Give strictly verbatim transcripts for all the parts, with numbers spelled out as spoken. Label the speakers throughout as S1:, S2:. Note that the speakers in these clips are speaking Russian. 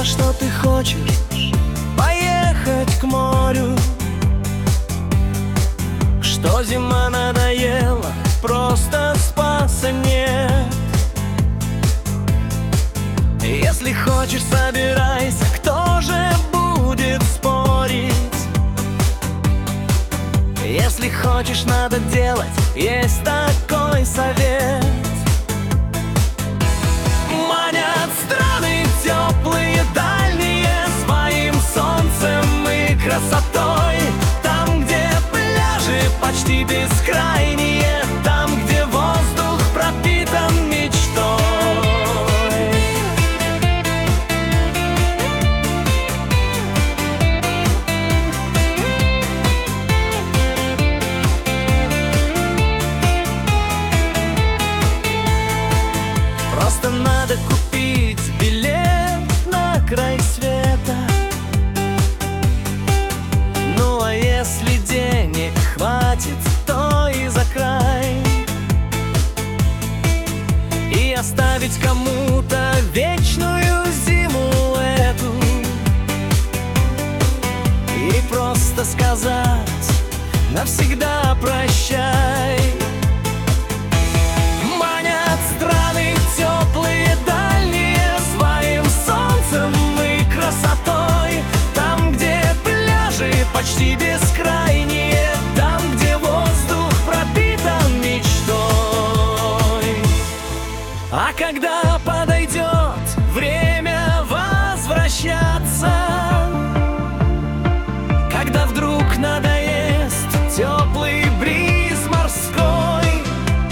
S1: сказала, что ты хочешь поехать к морю, что зима надоела, просто спаса нет. Если хочешь, собирайся, кто же будет спорить? Если хочешь, надо делать, есть такой совет. Манят страны теплые, дальние, своим солнцем и красотой. Там, где пляжи почти бескрайние, там, где воздух пропитан мечтой. Просто надо купить билет на край света. Ну а если денег хватит, то и за край. И оставить кому-то вечную зиму эту, и просто сказать навсегда прощай. Манят страны теплые, дальние, своим солнцем и красотой. Там, где пляжи почти бескрайние, там, где воздух пропитан мечтой. А когда подойдет время возвращаться, когда вдруг надоест теплый бриз морской,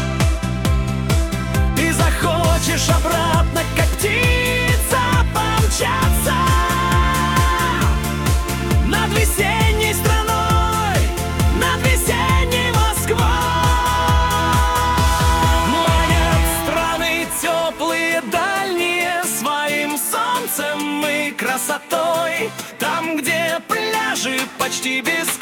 S1: ты захочешь обратно, как птица, помчаться над весенней страной, над весенней Москвой. Манят страны теплые, дальние, своим солнцем и красотой. Там, где пляжи почти бескрайние,